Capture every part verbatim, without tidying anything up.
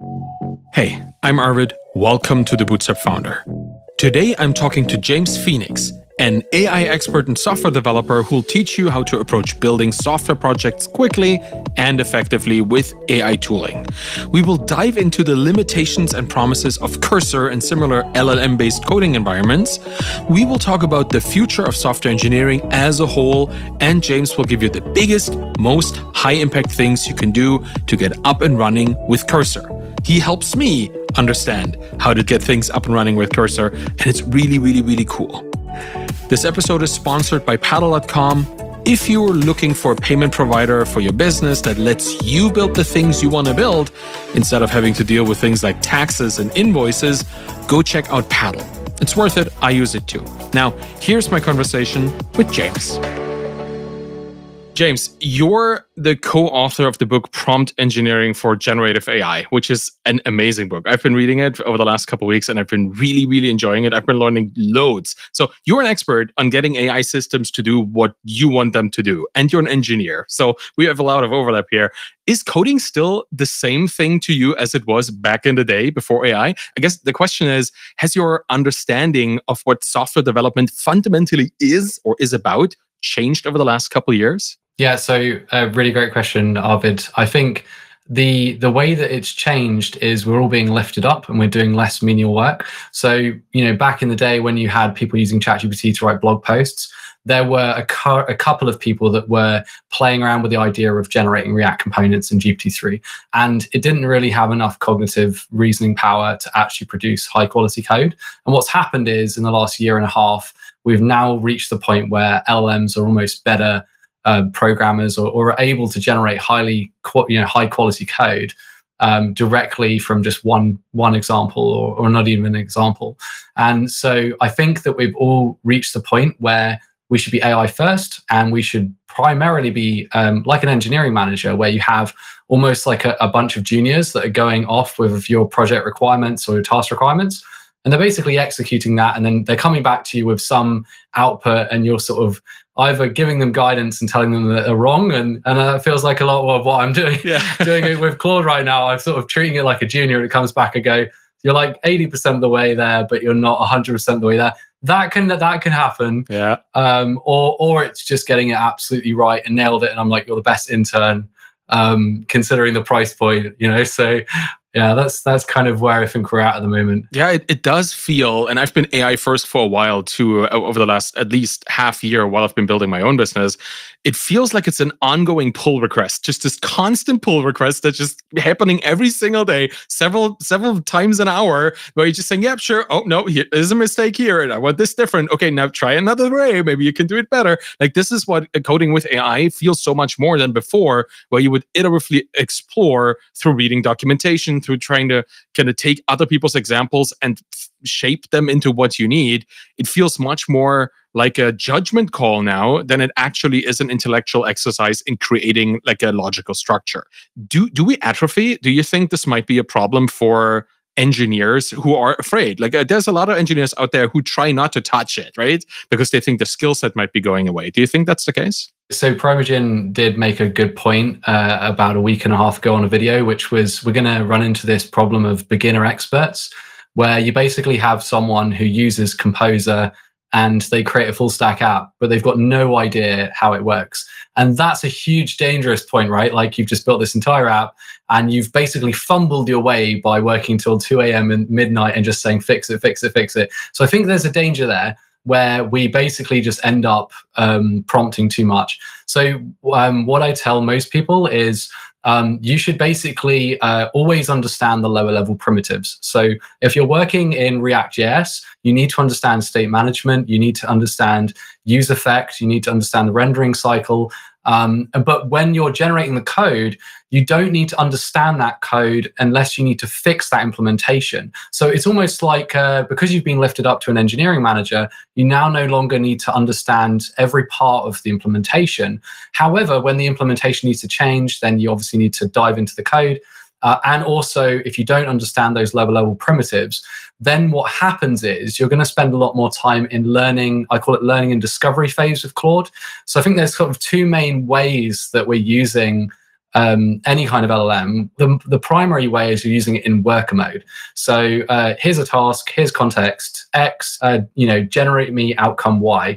Hey, I'm Arvid. Welcome to the Bootstrap Founder. Today I'm talking to James Phoenix, an A I expert and software developer who'll teach you how to approach building software projects quickly and effectively with A I tooling. We will dive into the limitations and promises of Cursor and similar L L M-based coding environments. We will talk about the future of software engineering as a whole, and James will give you the biggest, most high-impact things you can do to get up and running with Cursor. He helps me understand how to get things up and running with Cursor, and it's really, really, really cool. This episode is sponsored by Paddle dot com. If you're looking for a payment provider for your business that lets you build the things you want to build, instead of having to deal with things like taxes and invoices, go check out Paddle. It's worth it. I use it too. Now, here's my conversation with James. James, you're the co-author of the book Prompt Engineering for Generative A I, which is an amazing book. I've been reading it over the last couple of weeks and I've been really, really enjoying it. I've been learning loads. So you're an expert on getting A I systems to do what you want them to do, and you're an engineer. So we have a lot of overlap here. Is coding still the same thing to you as it was back in the day before A I? I guess the question is, has your understanding of what software development fundamentally is or is about changed over the last couple of years? Yeah, so a really great question, Arvid. I think the the way that it's changed is we're all being lifted up and we're doing less menial work. So, you know, back in the day when you had people using ChatGPT to write blog posts, there were a, cu- a couple of people that were playing around with the idea of generating React components in G P T three. And it didn't really have enough cognitive reasoning power to actually produce high quality code. And what's happened is in the last year and a half, we've now reached the point where L L Ms are almost better Uh, programmers or, or are able to generate highly, you know, high quality code um, directly from just one one example or, or not even an example. And so I think that we've all reached the point where we should be A I first, and we should primarily be um, like an engineering manager, where you have almost like a, a bunch of juniors that are going off with your project requirements or your task requirements. And they're basically executing that, and then they're coming back to you with some output, and you're sort of either giving them guidance and telling them that they're wrong, and and that feels like a lot of what I'm doing. Yeah. doing it with Claude right now. I'm sort of treating it like a junior, and it comes back and go, you're like eighty percent of the way there, but you're not one hundred percent of the way there. That can that can happen. Yeah. Um. Or or it's just getting it absolutely right and nailed it, and I'm like, you're the best intern, um, considering the price point. You know, so. Yeah, that's that's kind of where I think we're at at the moment. Yeah, it, it does feel, and I've been A I first for a while too, uh, over the last at least half year while I've been building my own business. It feels like it's an ongoing pull request, just this constant pull request that's just happening every single day, several several times an hour, where you're just saying, yeah, sure, oh no, here, there's a mistake here, and I want this different. Okay, now try another way, maybe you can do it better. Like this is what coding with A I feels so much more than before, where you would iteratively explore through reading documentation, through trying to kind of take other people's examples and f- shape them into what you need. It feels much more like a judgment call now than it actually is an intellectual exercise in creating like a logical structure. Do do we atrophy? Do you think this might be a problem for engineers who are afraid? Like uh, there's a lot of engineers out there who try not to touch it, right? Because they think the skill set might be going away. Do you think that's the case? So Promogen did make a good point uh, about a week and a half ago on a video, which was we're going to run into this problem of beginner experts, where you basically have someone who uses Composer and they create a full stack app, but they've got no idea how it works. And that's a huge dangerous point, right? Like you've just built this entire app and you've basically fumbled your way by working till two a.m. and midnight and just saying, fix it, fix it, fix it. So I think there's a danger there where we basically just end up um, prompting too much. So um, what I tell most people is um, you should basically uh, always understand the lower level primitives. So if you're working in React.js, you need to understand state management, you need to understand use effect, you need to understand the rendering cycle. Um, but when you're generating the code, you don't need to understand that code unless you need to fix that implementation. So it's almost like uh, because you've been lifted up to an engineering manager, you now no longer need to understand every part of the implementation. However, when the implementation needs to change, then you obviously need to dive into the code. Uh, and also, if you don't understand those level level primitives, then what happens is you're going to spend a lot more time in learning. I call it learning and discovery phase with Claude. So I think there's sort of two main ways that we're using um, any kind of L L M, the, the primary way is you're using it in worker mode. So uh, here's a task, here's context X, uh, you know, generate me outcome Y.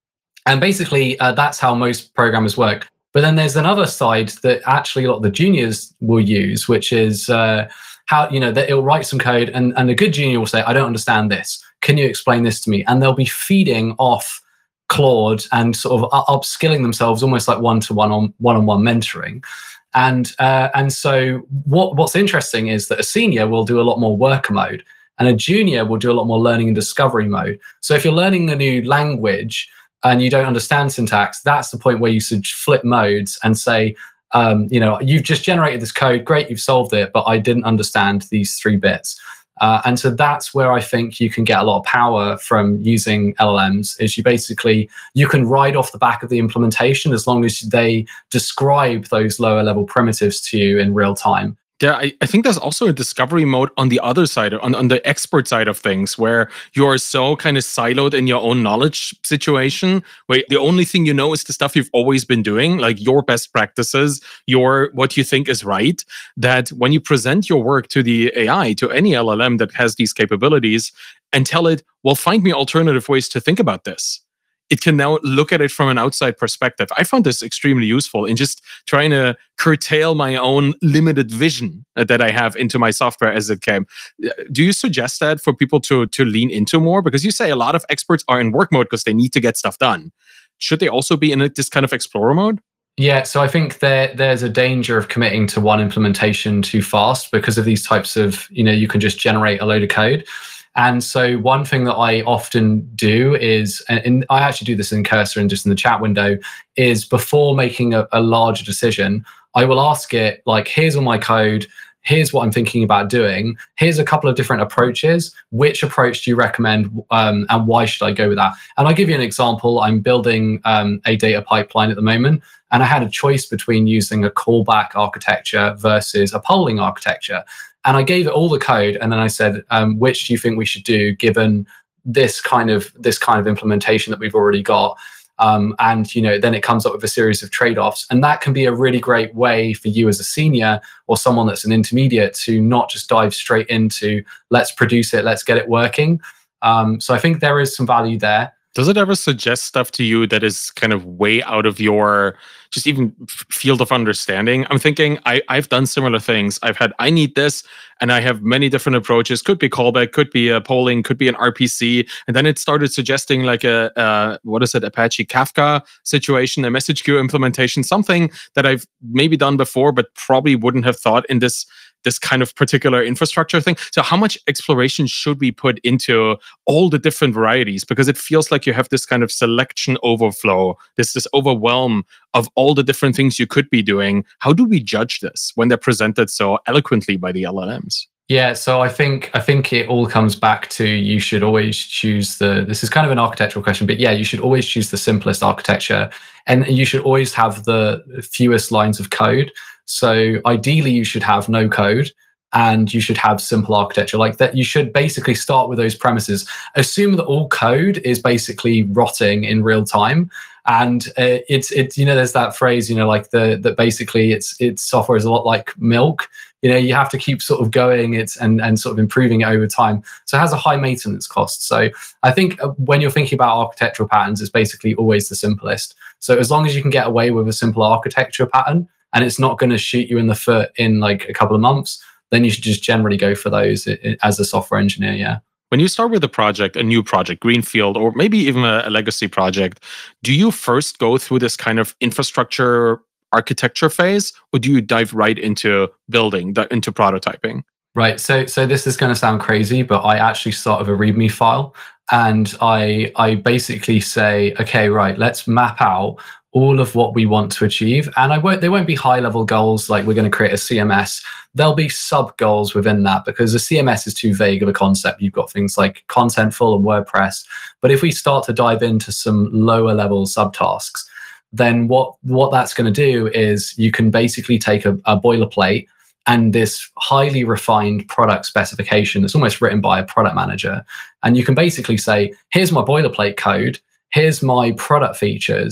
And basically, uh, that's how most programmers work. But then there's another side that actually a lot of the juniors will use, which is uh, how, you know, that it'll write some code and, and a good junior will say, I don't understand this. Can you explain this to me? And they'll be feeding off Claude and sort of upskilling themselves almost like one-to-one on one-on-one mentoring. And uh, and so what, what's interesting is that a senior will do a lot more worker mode and a junior will do a lot more learning and discovery mode. So if you're learning a new language and you don't understand syntax, that's the point where you should flip modes and say, um, you know, you've just generated this code, great, you've solved it, but I didn't understand these three bits. Uh, and so that's where I think you can get a lot of power from using L L Ms, is you basically, you can ride off the back of the implementation as long as they describe those lower level primitives to you in real time. Yeah, I, I think there's also a discovery mode on the other side, on, on the expert side of things, where you're so kind of siloed in your own knowledge situation, where the only thing you know is the stuff you've always been doing, like your best practices, your what you think is right, that when you present your work to the A I, to any L L M that has these capabilities, and tell it, well, find me alternative ways to think about this, it can now look at it from an outside perspective. I found this extremely useful in just trying to curtail my own limited vision that I have into my software as it came. Do you suggest that for people to, to lean into more? Because you say a lot of experts are in work mode because they need to get stuff done. Should they also be in a, this kind of explorer mode? Yeah, so I think there there's a danger of committing to one implementation too fast because of these types of, you know, you can just generate a load of code. And so one thing that I often do is, and I actually do this in Cursor and just in the chat window, is before making a, a larger decision, I will ask it, like, here's all my code, here's what I'm thinking about doing, here's a couple of different approaches, which approach do you recommend, um, and why should I go with that? And I'll give you an example. I'm building um, a data pipeline at the moment, and I had a choice between using a callback architecture versus a polling architecture. And I gave it all the code, and then I said, um, which do you think we should do given this kind of this kind of implementation that we've already got? Um, and you know, then it comes up with a series of trade-offs, and that can be a really great way for you as a senior or someone that's an intermediate to not just dive straight into let's produce it, let's get it working. Um, so I think there is some value there. Does it ever suggest stuff to you that is kind of way out of your just even field of understanding? I'm thinking I, I've done similar things. I've had, I need this, and I have many different approaches. Could be callback, could be a polling, could be an R P C. And then it started suggesting like a, a what is it, Apache Kafka situation, a message queue implementation, something that I've maybe done before, but probably wouldn't have thought in this this kind of particular infrastructure thing. So how much exploration should we put into all the different varieties? Because it feels like you have this kind of selection overflow, this, this overwhelm of all the different things you could be doing. How do we judge this when they're presented so eloquently by the L L Ms? Yeah, so I think I think it all comes back to you should always choose the, this is kind of an architectural question, but yeah, you should always choose the simplest architecture, and you should always have the fewest lines of code. So ideally you should have no code, and you should have simple architecture like that. You should basically start with those premises. Assume that all code is basically rotting in real time. And uh, it's, it's, you know, there's that phrase, you know, like the, that basically it's, it's software is a lot like milk. You know, you have to keep sort of going it and, and sort of improving it over time. So it has a high maintenance cost. So I think when you're thinking about architectural patterns, it's basically always the simplest. So as long as you can get away with a simple architecture pattern and it's not going to shoot you in the foot in like a couple of months, then you should just generally go for those as a software engineer, yeah. When you start with a project, a new project, greenfield, or maybe even a, a legacy project, do you first go through this kind of infrastructure architecture phase, or do you dive right into building, into prototyping? Right. So, so this is going to sound crazy, but I actually start with a README file, and I, I basically say, okay, right, let's map out all of what we want to achieve. And I won't, they won't be high level goals like we're going to create a C M S. There'll be sub goals within that because the C M S is too vague of a concept. You've got things like Contentful and WordPress. But if we start to dive into some lower level subtasks, then what, what that's going to do is you can basically take a, a boilerplate and this highly refined product specification that's almost written by a product manager. And you can basically say, here's my boilerplate code, here's my product features.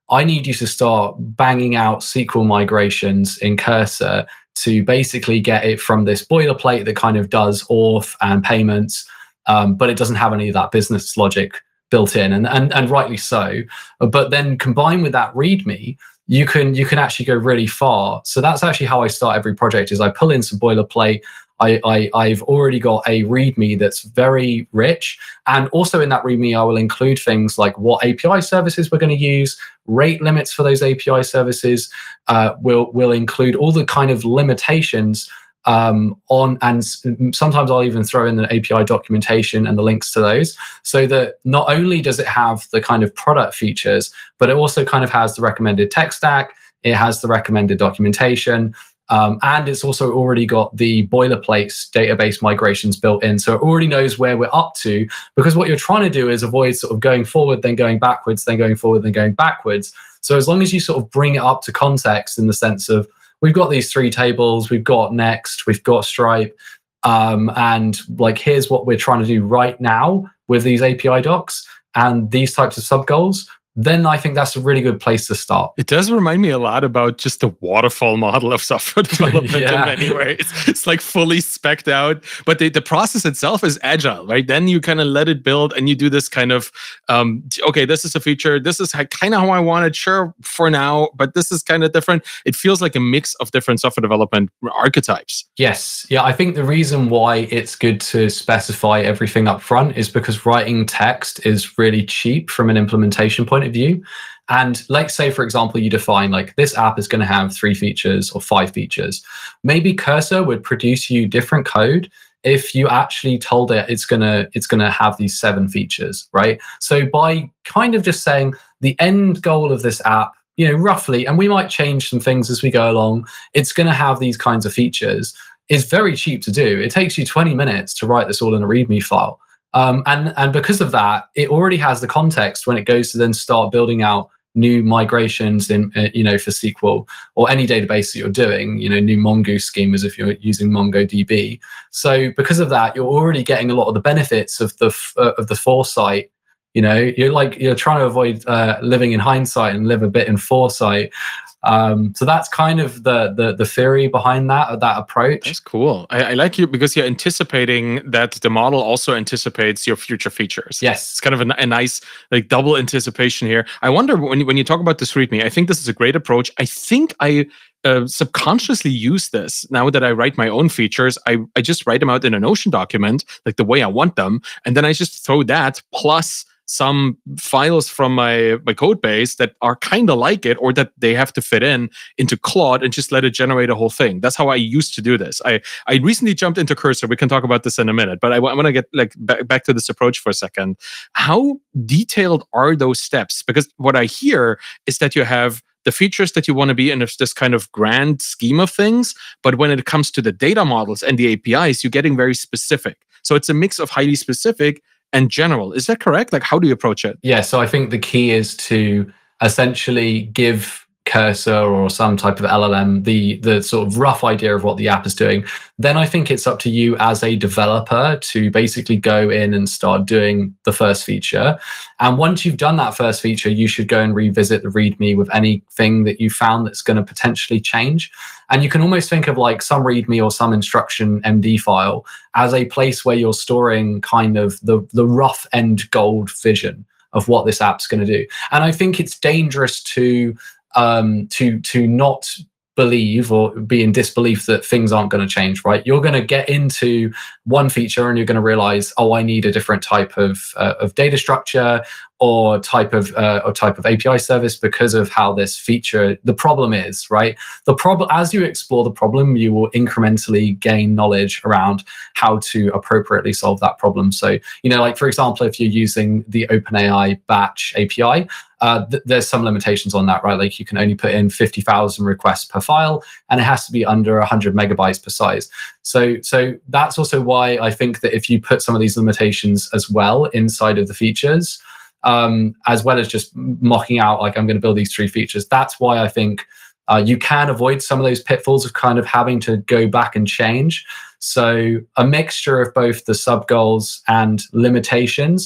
I need you to start banging out S Q L migrations in Cursor to basically get it from this boilerplate that kind of does auth and payments, um, but it doesn't have any of that business logic built in, and, and and rightly so. But then combined with that README, you can you can actually go really far. So that's actually how I start every project: is I pull in some boilerplate. I, I I've already got a README that's very rich, and also in that README I will include things like what A P I services we're going to use, rate limits for those A P I services. Uh, we'll we'll include all the kind of limitations um, on, and sometimes I'll even throw in the A P I documentation and the links to those, so that not only does it have the kind of product features, but it also kind of has the recommended tech stack. It has the recommended documentation. Um, and it's also already got the boilerplates database migrations built in. So it already knows where we're up to, because what you're trying to do is avoid sort of going forward, then going backwards, then going forward, then going backwards. So as long as you sort of bring it up to context in the sense of, we've got these three tables, we've got Next, we've got Stripe, um, and like, here's what we're trying to do right now with these A P I docs and these types of sub goals, then I think that's a really good place to start. It does remind me a lot about just the waterfall model of software development Yeah. in many ways. It's like fully specced out, but the, the process itself is agile, right? Then you kind of let it build and you do this kind of, um, okay, this is a feature. This is kind of how I want it, sure, for now, but this is kind of different. It feels like a mix of different software development archetypes. Yes. Yeah, I think the reason why it's good to specify everything up front is because writing text is really cheap from an implementation point of view. And let's say, for example, you define like, this app is going to have three features or five features. Maybe Cursor would produce you different code if you actually told it it's gonna it's gonna have these seven features, right? So by kind of just saying the end goal of this app, you know, roughly, and we might change some things as we go along, it's going to have these kinds of features, is very cheap to do. It takes you twenty minutes to write this all in a README file. Um, and, and because of that, it already has the context when it goes to then start building out new migrations in, uh, you know, for S Q L or any database that you're doing, you know, new Mongoose schemas if you're using MongoDB. So because of that, you're already getting a lot of the benefits of the uh, of the foresight. You know, you're like, you're trying to avoid uh, living in hindsight and live a bit in foresight. Um, so that's kind of the, the the theory behind that, that approach. That's cool. I, I like you because you're anticipating that the model also anticipates your future features. Yes. It's kind of a, a nice like double anticipation here. I wonder when you, when you talk about this README, I think this is a great approach. I think I uh, subconsciously use this now that I write my own features. I, I just write them out in a Notion document, like the way I want them. And then I just throw that plus some files from my, my code base that are kind of like it, or that they have to fit in into Claude, and just let it generate a whole thing. That's how I used to do this. I, I recently jumped into Cursor. We can talk about this in a minute, but I, w- I want to get like back, back to this approach for a second. How detailed are those steps? Because what I hear is that you have the features that you want to be in this kind of grand scheme of things, but when it comes to the data models and the A P Is, you're getting very specific. So it's a mix of highly specific and general. Is that correct? Like, how do you approach it? Yeah, so I think the key is to essentially give Cursor or some type of L L M the the sort of rough idea of what the app is doing. Then I think it's up to you as a developer to basically go in and start doing the first feature. And once you've done that first feature, you should go and revisit the README with anything that you found that's going to potentially change. And you can almost think of like some README or some instruction M D file as a place where you're storing kind of the, the rough end goal vision of what this app's going to do. And I think it's dangerous to um, to to not believe or be in disbelief that things aren't going to change, right? You're going to get into one feature and you're going to realize, oh, I need a different type of uh, of data structure or type of uh, or type of A P I service because of how this feature, the problem is, right? The problem, as you explore the problem, you will incrementally gain knowledge around how to appropriately solve that problem. So, you know, like for example, if you're using the OpenAI batch A P I, uh, th- there's some limitations on that, right? Like you can only put in fifty thousand requests per file, and it has to be under one hundred megabytes per size. So, so that's also why I think that if you put some of these limitations as well inside of the features, um, as well as just mocking out, like I'm going to build these three features, that's why I think uh, you can avoid some of those pitfalls of kind of having to go back and change. So a mixture of both the sub goals and limitations,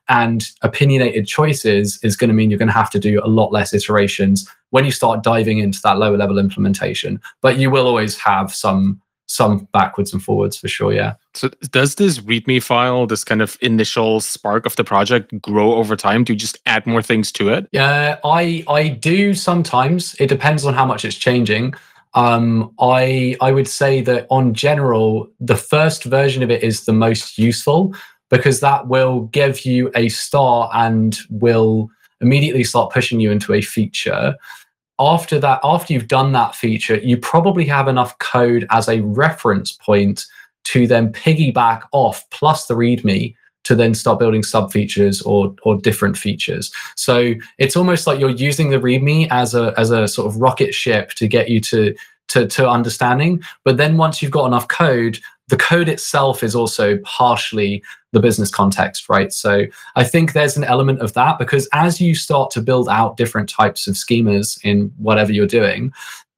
and opinionated choices is going to mean you're going to have to do a lot less iterations when you start diving into that lower level implementation. But you will always have some some backwards and forwards for sure, yeah. So does this README file, this kind of initial spark of the project, grow over time? Do you just add more things to it? Yeah, I I do sometimes. It depends on how much it's changing. Um, I I would say that on general, the first version of it is the most useful, because that will give you a start and will immediately start pushing you into a feature. After that, after you've done that feature, you probably have enough code as a reference point to then piggyback off plus the README to then start building sub features or or different features. So it's almost like you're using the README as a as a sort of rocket ship to get you to to to understanding. But then once you've got enough code, the code itself is also partially the business context, right? So I think there's an element of that, because as you start to build out different types of schemas in whatever you're doing,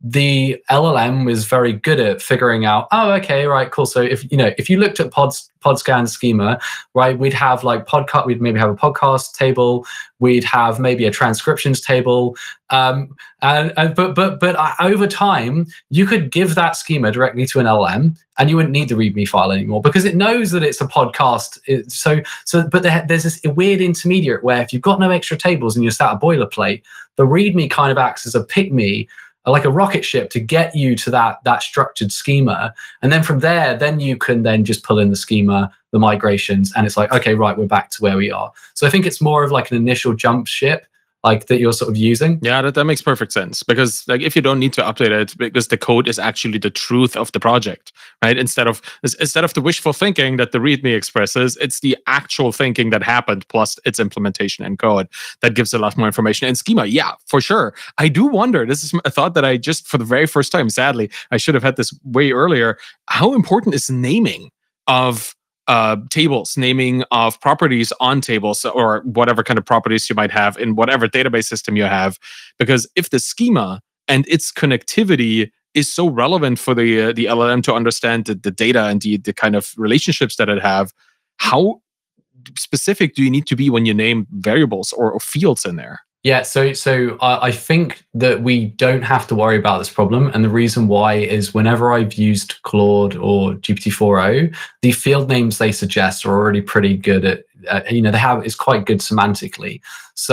the L L M is very good at figuring out, oh, okay, right, cool. So if you know, if you looked at pods, PodScan schema, right, we'd have like podcast, we'd maybe have a podcast table, we'd have maybe a transcriptions table, um, and, and but but but over time, you could give that schema directly to an L L M, and you wouldn't need the README file anymore because it knows that it's a podcast. It, so so, but there, there's this weird intermediate where if you've got no extra tables and you're sat a boilerplate, the README kind of acts as a pick-me, like a rocket ship, to get you to that that structured schema. And then from there, then you can then just pull in the schema, the migrations, and it's like, okay, right, we're back to where we are. So I think it's more of like an initial jump ship, like that you're sort of using. Yeah, that, that makes perfect sense, because like if you don't need to update it, because the code is actually the truth of the project, right? Instead of instead of the wishful thinking that the README expresses, it's the actual thinking that happened plus its implementation and code that gives a lot more information. And schema, yeah, for sure. I do wonder, this is a thought that I just for the very first time, sadly, I should have had this way earlier. How important is naming of Uh, tables, naming of properties on tables, or whatever kind of properties you might have in whatever database system you have? Because if the schema and its connectivity is so relevant for the uh, the L L M to understand the, the data and the, the kind of relationships that it have, how specific do you need to be when you name variables or, or fields in there? Yeah, so so I, I think that we don't have to worry about this problem, and the reason why is whenever I've used Claude or G P T four o, the field names they suggest are already pretty good at, uh, you know, they have it's quite good semantically. So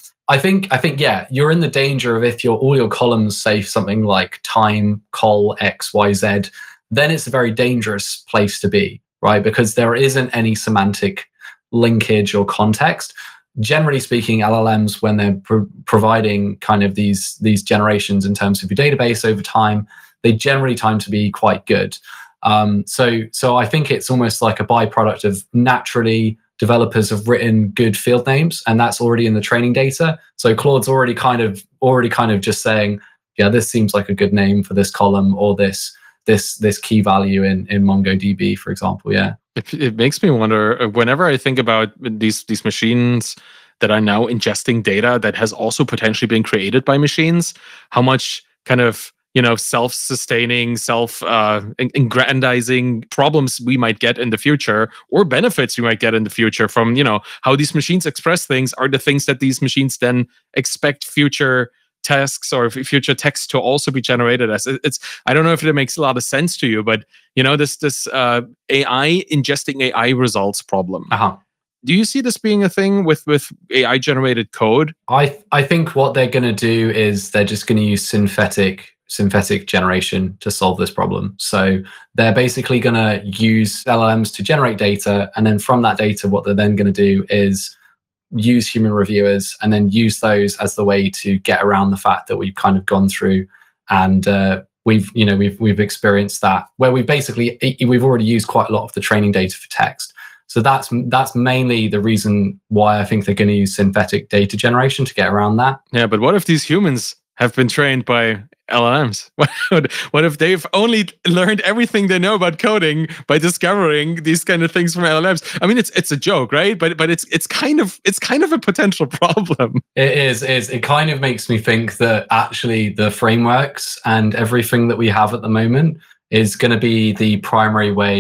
I think I think yeah, you're in the danger of if your all your columns say something like time col x y z, then it's a very dangerous place to be, right? Because there isn't any semantic linkage or context. Generally speaking, L L Ms, when they're pro- providing kind of these these generations in terms of your database over time, they generally tend to be quite good. Um, so so I think it's almost like a byproduct of naturally developers have written good field names, and that's already in the training data. So Claude's already kind of already kind of just saying, yeah, this seems like a good name for this column or this this this key value in in MongoDB, for example. Yeah. It, it makes me wonder, whenever I think about these these machines that are now ingesting data that has also potentially been created by machines, how much kind of, you know, self-sustaining, self-aggrandizing uh, problems we might get in the future, or benefits we might get in the future from, you know, how these machines express things are the things that these machines then expect future tasks or future text to also be generated as. It's I don't know if it makes a lot of sense to you, but you know, this this uh, A I ingesting A I results problem. Uh-huh. Do you see this being a thing with with A I generated code? I I think what they're going to do is they're just going to use synthetic synthetic generation to solve this problem. So they're basically going to use L L Ms to generate data, and then from that data, what they're then going to do is use human reviewers and then use those as the way to get around the fact that we've kind of gone through and uh, we've, you know, we've we've experienced that where we basically we've already used quite a lot of the training data for text. So that's that's mainly the reason why I think they're going to use synthetic data generation to get around that. Yeah, but what if these humans have been trained by L L Ms? What, what if they've only learned everything they know about coding by discovering these kind of things from L L Ms? I mean, it's it's a joke, right? But but it's it's kind of it's kind of a potential problem. It is is it kind of makes me think that actually the frameworks and everything that we have at the moment is going to be the primary way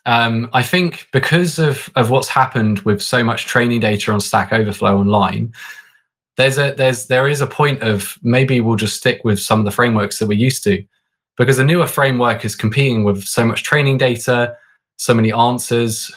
Um, I think because of, of what's happened with so much training data on Stack Overflow online, there's a there's there is a point of maybe we'll just stick with some of the frameworks that we're used to, because the newer framework is competing with so much training data, so many answers.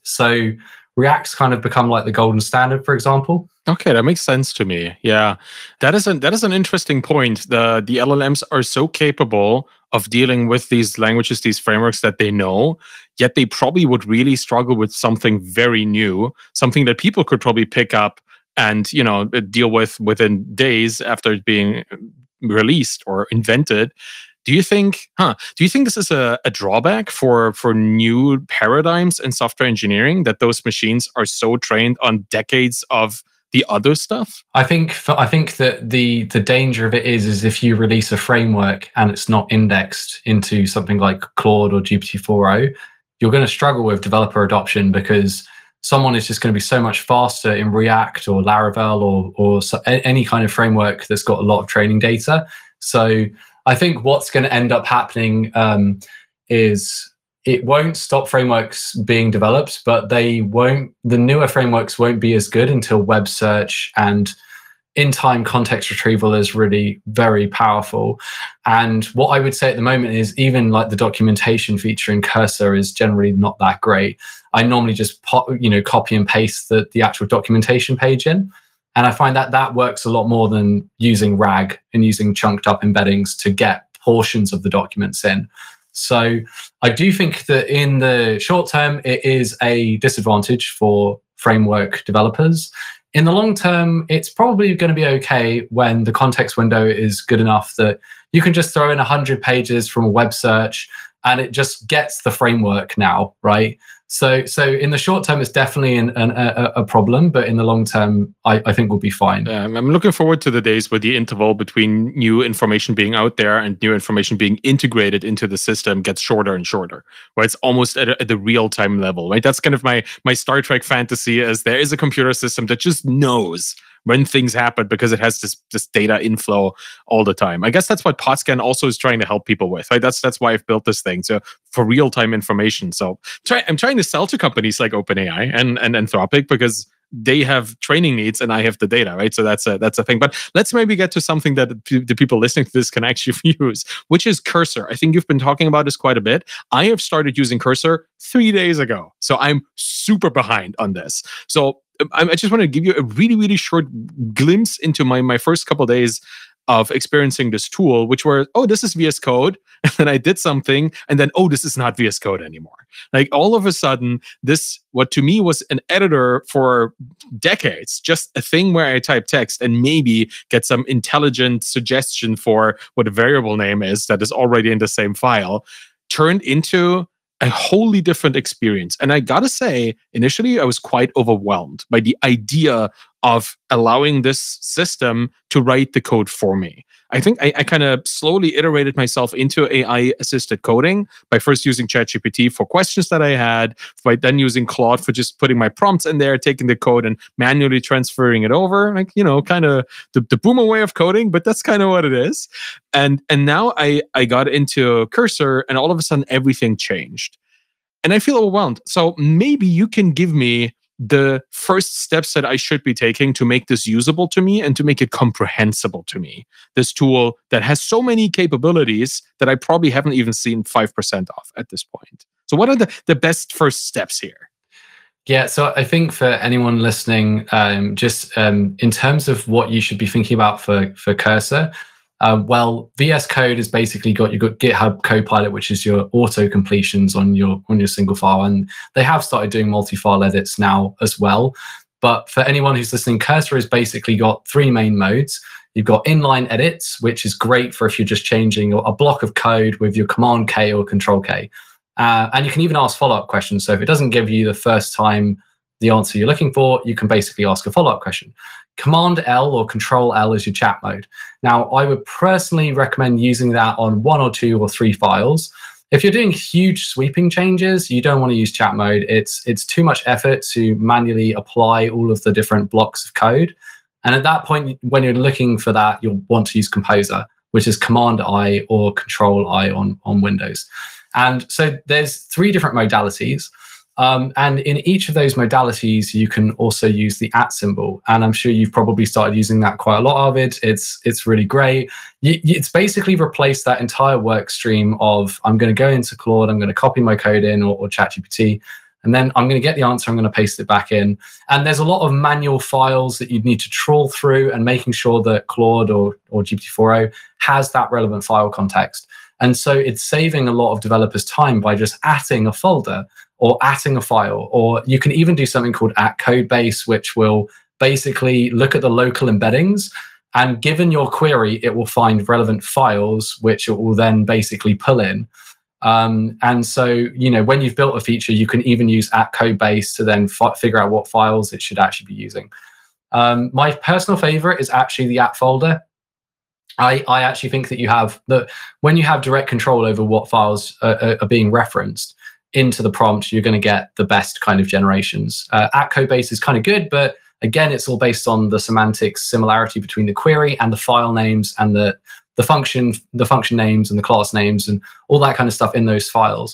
So React's kind of become like the golden standard, for example. Okay, that makes sense to me. Yeah, that is an that is an interesting point. The the L L Ms are so capable of dealing with these languages, these frameworks that they know, yet they probably would really struggle with something very new, something that people could probably pick up and, you know, deal with within days after it being released or invented. Do you think, huh? Do you think this is a, a drawback for for new paradigms in software engineering, that those machines are so trained on decades of the other stuff? I think I think that the the danger of it is is if you release a framework and it's not indexed into something like Claude or G P T four o, you're going to struggle with developer adoption, because someone is just going to be so much faster in React or Laravel or or so, any kind of framework that's got a lot of training data. So I think what's going to end up happening um, is it won't stop frameworks being developed, but they won't. The newer frameworks won't be as good until web search and in-time context retrieval is really very powerful. And what I would say at the moment is even like the documentation feature in Cursor is generally not that great. I normally just pop, you know, copy and paste the, the actual documentation page in. And I find that that works a lot more than using RAG and using chunked up embeddings to get portions of the documents in. So I do think that in the short term, it is a disadvantage for framework developers. In the long term, it's probably going to be okay when the context window is good enough that you can just throw in one hundred pages from a web search and it just gets the framework now, right? So so in the short term, it's definitely an, an, a, a problem, but in the long term, I, I think we'll be fine. Um, I'm looking forward to the days where the interval between new information being out there and new information being integrated into the system gets shorter and shorter, where it's almost at, a, at the real-time level, right? That's kind of my my Star Trek fantasy, is there is a computer system that just knows when things happen because it has this this data inflow all the time. I guess that's what Podscan also is trying to help people with, right? That's that's why I've built this thing, so for real-time information. So try, I'm trying to sell to companies like OpenAI and, and Anthropic because they have training needs and I have the data, right? So that's a that's a thing. But let's maybe get to something that the people listening to this can actually use, which is Cursor. I think you've been talking about this quite a bit. I have started using Cursor three days ago, so I'm super behind on this. So I just want to give you a really, really short glimpse into my, my first couple of days of experiencing this tool, which were, oh, this is V S Code. And then I did something. And then, oh, this is not V S Code anymore. Like all of a sudden, this, what to me was an editor for decades, just a thing where I type text and maybe get some intelligent suggestion for what a variable name is that is already in the same file, turned into a wholly different experience. And I gotta say, initially, I was quite overwhelmed by the idea of allowing this system to write the code for me. I think I, I kind of slowly iterated myself into A I-assisted coding by first using ChatGPT for questions that I had, by then using Claude for just putting my prompts in there, taking the code and manually transferring it over, like, you know, kind of the, the boomer way of coding, but that's kind of what it is. And and now I, I got into Cursor and all of a sudden everything changed. And I feel overwhelmed. So maybe you can give me the first steps that I should be taking to make this usable to me and to make it comprehensible to me. This tool that has so many capabilities that I probably haven't even seen five percent of at this point. So what are the, the best first steps here? Yeah, so I think for anyone listening, um, just um, in terms of what you should be thinking about for, for Cursor, Uh, well, V S Code has basically got you've got GitHub Copilot, which is your auto completions on your on your single file, and they have started doing multi-file edits now as well. But for anyone who's listening, Cursor has basically got three main modes. You've got inline edits, which is great for if you're just changing a block of code with your Command K or Control K, uh, and you can even ask follow-up questions. So if it doesn't give you the first time the answer you're looking for, you can basically ask a follow-up question. Command L or Control L is your chat mode. Now, I would personally recommend using that on one or two or three files. If you're doing huge sweeping changes, you don't want to use chat mode. It's it's too much effort to manually apply all of the different blocks of code. And at that point, when you're looking for that, you'll want to use Composer, which is Command I or Control I on, on Windows. And so there's three different modalities. Um, and in each of those modalities, you can also use the at symbol. And I'm sure you've probably started using that quite a lot, Arvid. It's it's really great. You, it's basically replaced that entire work stream of, I'm going to go into Claude, I'm going to copy my code in, or, or ChatGPT, and then I'm going to get the answer, I'm going to paste it back in. And there's a lot of manual files that you'd need to trawl through, and making sure that Claude or, or G P T four o has that relevant file context. And so it's saving a lot of developers' time by just atting a folder or atting a file. Or you can even do something called at codebase, which will basically look at the local embeddings, and given your query, it will find relevant files, which it will then basically pull in. Um, and so, you know, when you've built a feature, you can even use at codebase to then f- figure out what files it should actually be using. Um, my personal favorite is actually the at folder. I, I actually think that you have that when you have direct control over what files are, are being referenced into the prompt, you're going to get the best kind of generations. Uh, at codebase is kind of good, but again, it's all based on the semantic similarity between the query and the file names and the the function the function names and the class names and all that kind of stuff in those files.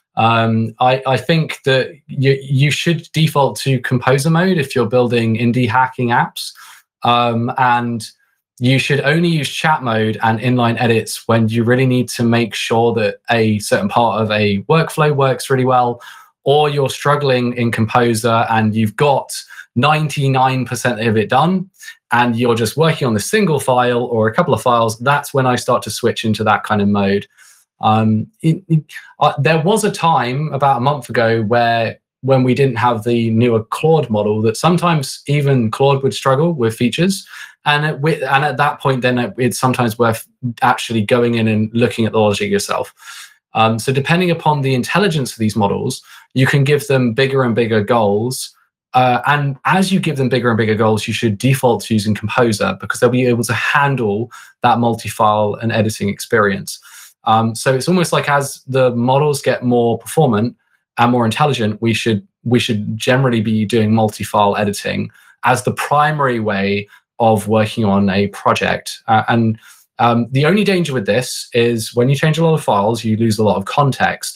Um, I, I think that you you should default to composer mode if you're building indie hacking apps, um, and you should only use chat mode and inline edits when you really need to make sure that a certain part of a workflow works really well, or you're struggling in Composer and you've got ninety-nine percent of it done and you're just working on a single file or a couple of files. That's when I start to switch into that kind of mode. Um, it, it, uh, there was a time about a month ago where when we didn't have the newer Claude model, that sometimes even Claude would struggle with features. And at, and at that point, then it's sometimes worth actually going in and looking at the logic yourself. Um, so depending upon the intelligence of these models, you can give them bigger and bigger goals. Uh, and as you give them bigger and bigger goals, you should default to using Composer because they'll be able to handle that multi-file and editing experience. Um, so it's almost like as the models get more performant and more intelligent, we should we should generally be doing multi-file editing as the primary way of working on a project. Uh, and um, the only danger with this is when you change a lot of files, you lose a lot of context.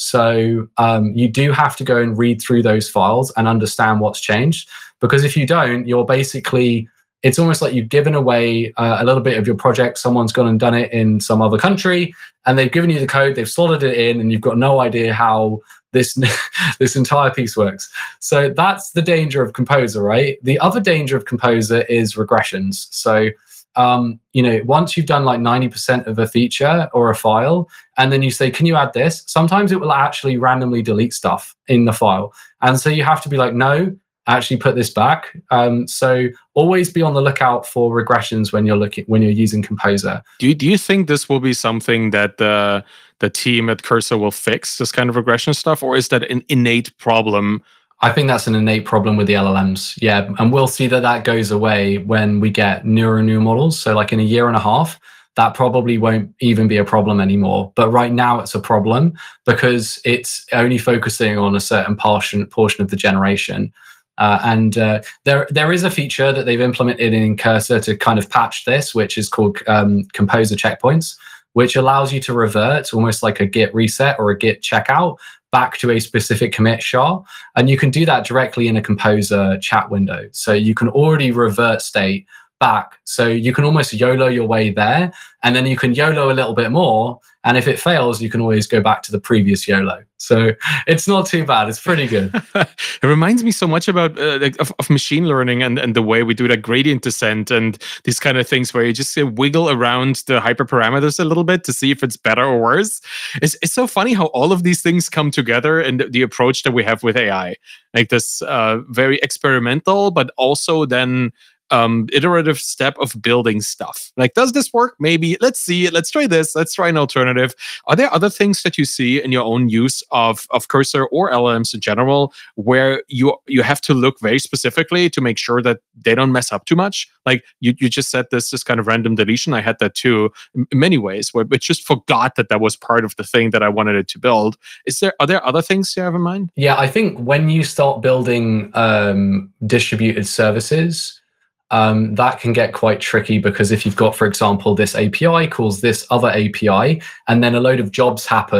So um, you do have to go and read through those files and understand what's changed. Because if you don't, you're basically, it's almost like you've given away uh, a little bit of your project. Someone's gone and done it in some other country, and they've given you the code, they've slotted it in, and you've got no idea how this this entire piece works. So that's the danger of Composer, right? The other danger of Composer is regressions. So um, you know, once you've done like ninety percent of a feature or a file, and then you say, can you add this? Sometimes it will actually randomly delete stuff in the file. And so you have to be like, no, actually put this back. Um, so always be on the lookout for regressions when you're looking when you're using Composer. Do you, do you think this will be something that the the team at Cursor will fix, this kind of regression stuff, or is that an innate problem? I think that's an innate problem with the L L Ms. Yeah, and we'll see that that goes away when we get newer and newer models. So like in a year and a half, that probably won't even be a problem anymore. But right now it's a problem because it's only focusing on a certain portion portion of the generation. Uh, and uh, there there is a feature that they've implemented in Cursor to kind of patch this, which is called um, Composer checkpoints, which allows you to revert almost like a Git reset or a Git checkout back to a specific commit S H A. And you can do that directly in a Composer chat window. So you can already revert state back. So you can almost YOLO your way there, and then you can YOLO a little bit more. And if it fails, you can always go back to the previous YOLO. So it's not too bad. It's pretty good. It reminds me so much about uh, like, of, of machine learning and, and the way we do that gradient descent and these kind of things where you just uh, wiggle around the hyperparameters a little bit to see if it's better or worse. It's, it's so funny how all of these things come together in the, the approach that we have with A I. Like this uh, very experimental, but also then um iterative step of building stuff. Like, does this work? Maybe. Let's see it. Let's try this. Let's try an alternative. Are there other things that you see in your own use of of Cursor or L L Ms in general where you you have to look very specifically to make sure that they don't mess up too much? Like you you just said this this kind of random deletion. I had that too in many ways where it just forgot that that was part of the thing that I wanted it to build. Is there are there other things you have in mind? Yeah, I think when you start building um distributed services, Um, that can get quite tricky because if you've got, for example, this A P I calls this other A P I, and then a load of jobs happen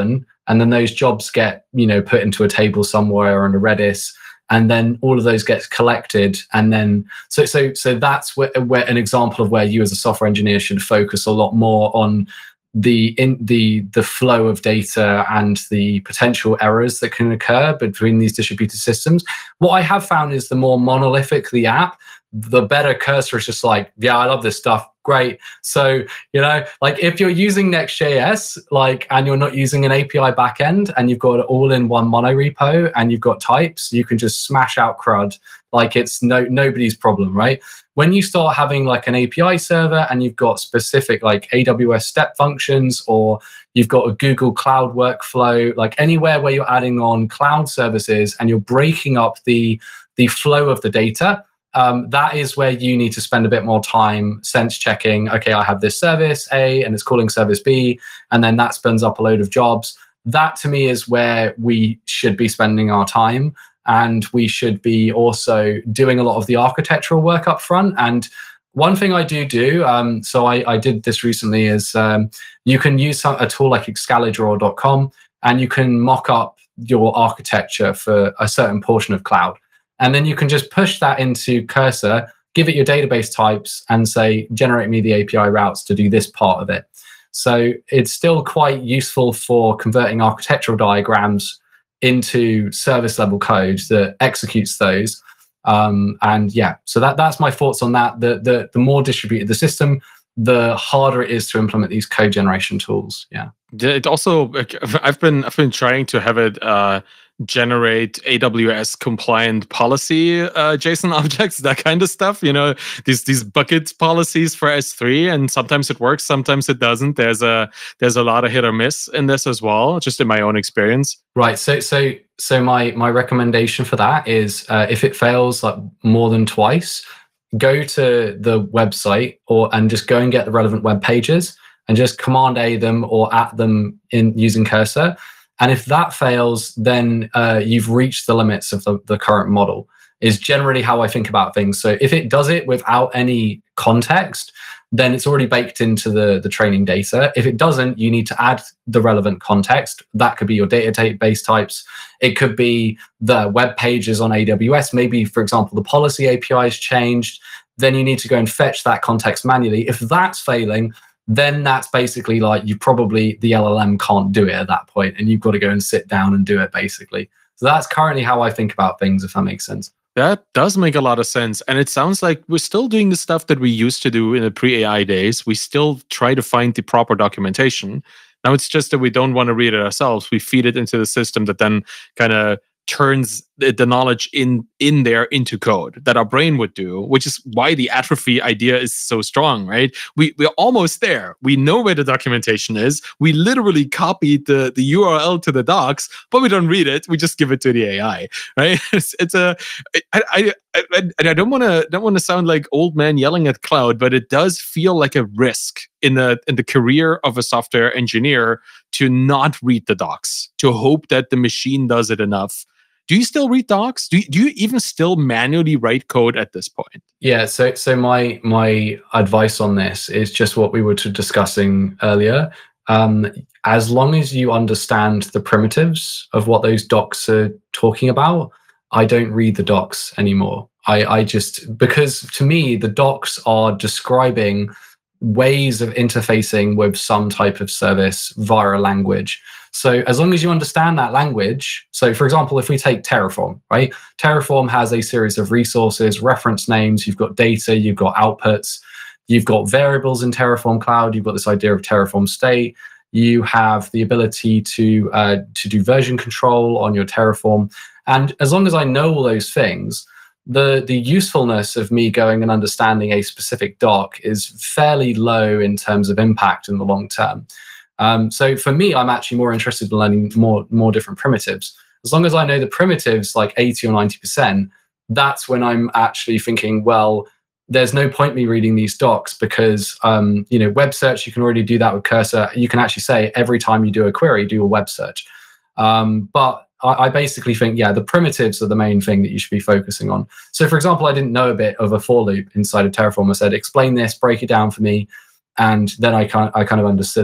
and then those jobs get, you know, put into a table somewhere on a Redis, and then all of those get collected. And then, so so so that's where, where an example of where you as a software engineer should focus a lot more on the in the the flow of data and the potential errors that can occur between these distributed systems. What I have found is the more monolithic the app, the better Cursor is just like, yeah, I love this stuff. Great. So, you know, like if you're using Next.js, like, and you're not using an A P I backend and you've got it all in one mono repo and you've got types, you can just smash out CRUD like it's no nobody's problem, right? When you start having like an A P I server and you've got specific like A W S step functions, or you've got a Google Cloud workflow, like anywhere where you're adding on cloud services and you're breaking up the, the flow of the data, Um, that is where you need to spend a bit more time sense checking. Okay, I have this service A and it's calling service B, and then that spins up a load of jobs. That to me is where we should be spending our time, and we should be also doing a lot of the architectural work up front. And one thing I do do, um, so I, I did this recently, is um, you can use some, a tool like excalidraw dot com, and you can mock up your architecture for a certain portion of cloud. And then you can just push that into Cursor, give it your database types, and say, generate me the A P I routes to do this part of it. So it's still quite useful for converting architectural diagrams into service level code that executes those. Um, and yeah, so that, that's my thoughts on that. The, the, the more distributed the system, the harder it is to implement these code generation tools. Yeah. It also, I've been I've been trying to have it uh, generate A W S compliant policy uh, JSON objects, that kind of stuff. You know, these these bucket policies for S three, and sometimes it works, sometimes it doesn't. There's a there's a lot of hit or miss in this as well, just in my own experience. Right. So so so my my recommendation for that is uh, if it fails like more than twice, go to the website or and just go and get the relevant web pages and just Command A them or at them in using Cursor. And if that fails, then uh, you've reached the limits of the, the current model, is generally how I think about things. So if it does it without any context, then it's already baked into the, the training data. If it doesn't, you need to add the relevant context. That could be your database types. It could be the web pages on A W S. Maybe, for example, the policy A P I has changed. Then you need to go and fetch that context manually. If that's failing, then that's basically like you probably, the L L M can't do it at that point, and you've got to go and sit down and do it basically. So that's currently how I think about things, if that makes sense. That does make a lot of sense. And it sounds like we're still doing the stuff that we used to do in the pre-A I days. We still try to find the proper documentation. Now it's just that we don't want to read it ourselves. We feed it into the system that then kind of turns the, the knowledge in in there into code that our brain would do, which is why the atrophy idea is so strong, right? We, we're almost there. We know where the documentation is. We literally copied the, the U R L to the docs, but we don't read it. We just give it to the A I, right? It's, it's a, I, I, I, and I don't want to don't want to sound like old man yelling at cloud, but it does feel like a risk in the in the career of a software engineer to not read the docs, to hope that the machine does it enough. Do you still read docs? Do you, do you even still manually write code at this point? Yeah, so so my my advice on this is just what we were discussing earlier. Um, as long as you understand the primitives of what those docs are talking about, I don't read the docs anymore. I, I just, because to me, the docs are describing ways of interfacing with some type of service via a language. So as long as you understand that language, so for example, if we take Terraform, right? Terraform has a series of resources, reference names, you've got data, you've got outputs, you've got variables in Terraform Cloud, you've got this idea of Terraform state, you have the ability to, uh, to do version control on your Terraform. And as long as I know all those things, the, the usefulness of me going and understanding a specific doc is fairly low in terms of impact in the long term. Um, so for me, I'm actually more interested in learning more, more different primitives. As long as I know the primitives like eighty or ninety percent, that's when I'm actually thinking, well, there's no point me reading these docs because, um, you know, web search, you can already do that with Cursor. You can actually say every time you do a query, do a web search. Um, but I, I basically think, yeah, the primitives are the main thing that you should be focusing on. So for example, I didn't know a bit of a for loop inside of Terraform. I said, explain this, break it down for me. And then I kind, I kind of understood it.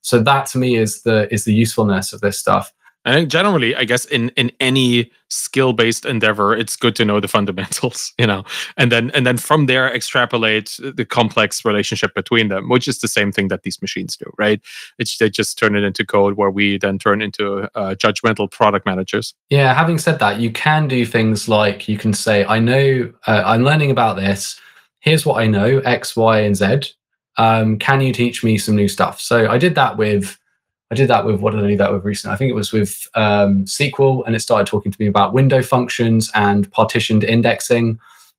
So that to me is the is the usefulness of this stuff. And generally, I guess in, in any skill-based endeavor, it's good to know the fundamentals, you know, and then and then from there extrapolate the complex relationship between them, which is the same thing that these machines do, right? It's they just turn it into code where we then turn into uh, judgmental product managers. Yeah. Having said that, you can do things like you can say, I know uh, I'm learning about this. Here's what I know: X, Y, and Z. Um, can you teach me some new stuff? So I did that with. I did that with, what did I do that with recently? I think it was with um, S Q L, and it started talking to me about window functions and partitioned indexing.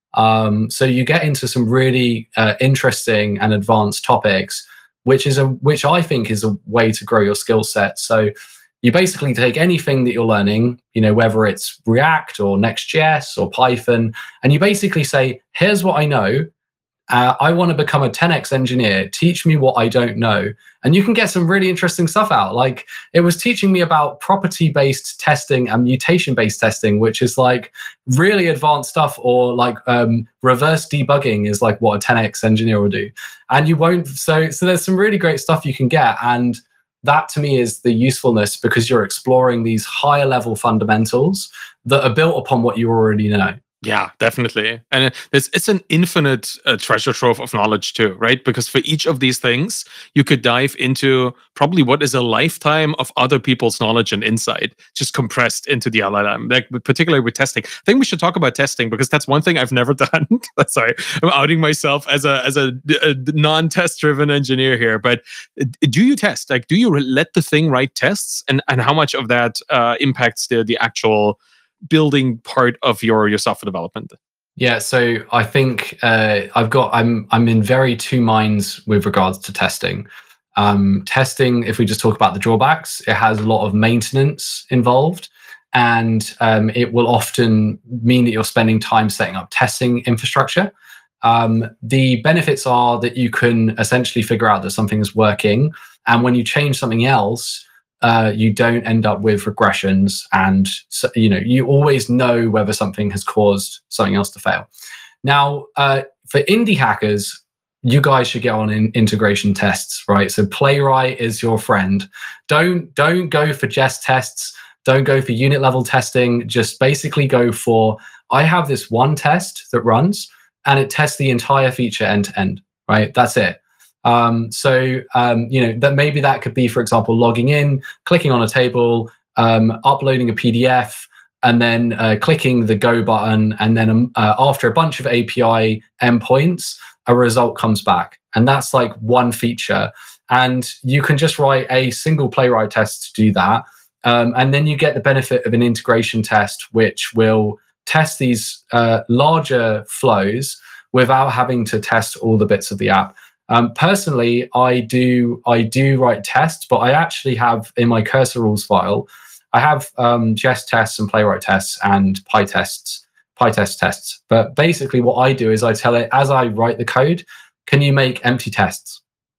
Um, so you get into some really uh, interesting and advanced topics, which is a which I think is a way to grow your skill set. So you basically take anything that you're learning, you know, whether it's React or Next.js or Python, and you basically say, here's what I know. Uh, I want to become a ten X engineer. Teach me what I don't know. And you can get some really interesting stuff out. Like it was teaching me about property-based testing and mutation-based testing, which is like really advanced stuff, or like um, reverse debugging is like what a ten X engineer will do. And you won't, so, so there's some really great stuff you can get. And that to me is the usefulness, because you're exploring these higher level fundamentals that are built upon what you already know. Yeah, definitely. And it's, it's an infinite uh, treasure trove of knowledge too, right? Because for each of these things, you could dive into probably what is a lifetime of other people's knowledge and insight, just compressed into the L L M, like particularly with testing. I think we should talk about testing, because that's one thing I've never done. Sorry, I'm outing myself as a as a, a non-test driven engineer here. But do you test? Like, do you let the thing write tests? And, and how much of that uh, impacts the, the actual building part of your your software development? Yeah, so I think uh, I've got I'm I'm in very two minds with regards to testing. Um, testing, if we just talk about the drawbacks, it has a lot of maintenance involved, and um, it will often mean that you're spending time setting up testing infrastructure. Um, the benefits are that you can essentially figure out that something is working, and when you change something else, Uh, you don't end up with regressions, and so, you know you always know whether something has caused something else to fail. Now, uh, for indie hackers, you guys should get on in integration tests, right? So Playwright is your friend. Don't don't go for jest tests. Don't go for unit level testing. Just basically go for, I have this one test that runs and it tests the entire feature end to end, right? That's it. Um, so, um, you know, that maybe that could be, for example, logging in, clicking on a table, um, uploading a P D F, and then uh, clicking the go button. And then um, uh, after a bunch of A P I endpoints, a result comes back. And that's like one feature. And you can just write a single Playwright test to do that. Um, and then you get the benefit of an integration test, which will test these uh, larger flows without having to test all the bits of the app. Um, personally, I do I do write tests, but I actually have in my cursor rules file, I have um, jest tests and Playwright tests and PyTests, PyTest tests. But basically what I do is I tell it, as I write the code, can you make empty tests?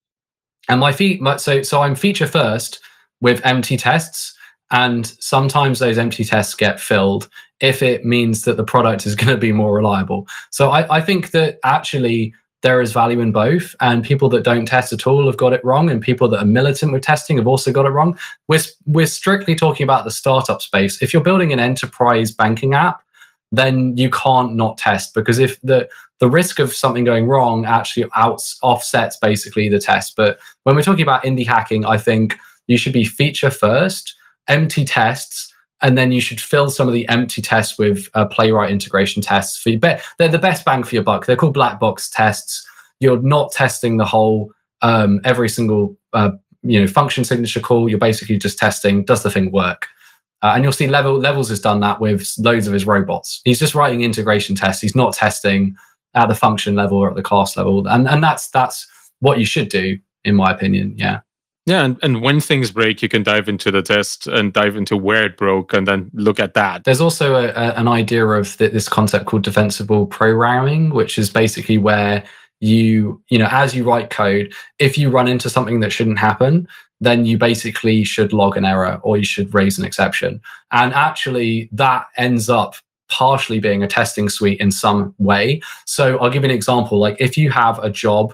And my feet, so so I'm feature first with empty tests, and sometimes those empty tests get filled if it means that the product is going to be more reliable. So I, I think that actually there is value in both, and people that don't test at all have got it wrong, and people that are militant with testing have also got it wrong. We're, we're strictly talking about the startup space. If you're building an enterprise banking app, then you can't not test, because if the the risk of something going wrong actually outs, offsets basically the test. But when we're talking about indie hacking, I think you should be feature first, empty tests, and then you should fill some of the empty tests with uh, Playwright integration tests. For your be- they're the best bang for your buck. They're called black box tests. You're not testing the whole, um, every single uh, you know function signature call. You're basically just testing, does the thing work? Uh, and you'll see Level, Levels has done that with loads of his robots. He's just writing integration tests. He's not testing at the function level or at the class level. And, and that's that's what you should do, in my opinion, yeah. Yeah, and, and when things break, you can dive into the test and dive into where it broke and then look at that. There's also a, a, an idea of th- this concept called defensible programming, which is basically where you, you know, as you write code, if you run into something that shouldn't happen, then you basically should log an error or you should raise an exception. And actually that ends up partially being a testing suite in some way. So I'll give you an example. Like if you have a job